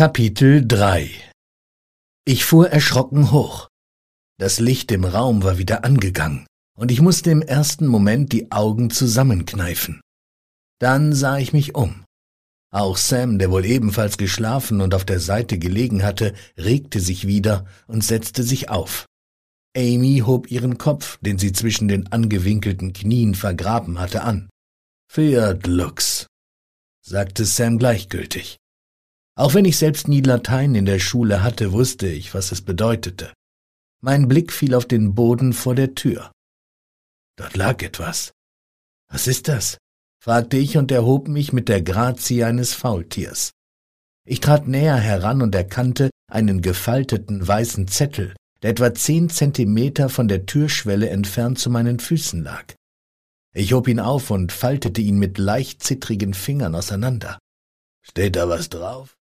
Kapitel 3 Ich fuhr erschrocken hoch. Das Licht im Raum war wieder angegangen, und ich musste im ersten Moment die Augen zusammenkneifen. Dann sah ich mich um. Auch Sam, der wohl ebenfalls geschlafen und auf der Seite gelegen hatte, regte sich wieder und setzte sich auf. Amy hob ihren Kopf, den sie zwischen den angewinkelten Knien vergraben hatte, an. »Fiat lux«, sagte Sam gleichgültig. Auch wenn ich selbst nie Latein in der Schule hatte, wusste ich, was es bedeutete. Mein Blick fiel auf den Boden vor der Tür. Dort lag etwas. »Was ist das?« fragte ich und erhob mich mit der Grazie eines Faultiers. Ich trat näher heran und erkannte einen gefalteten weißen Zettel, der etwa 10 Zentimeter von der Türschwelle entfernt zu meinen Füßen lag. Ich hob ihn auf und faltete ihn mit leicht zittrigen Fingern auseinander. »Steht da was drauf?«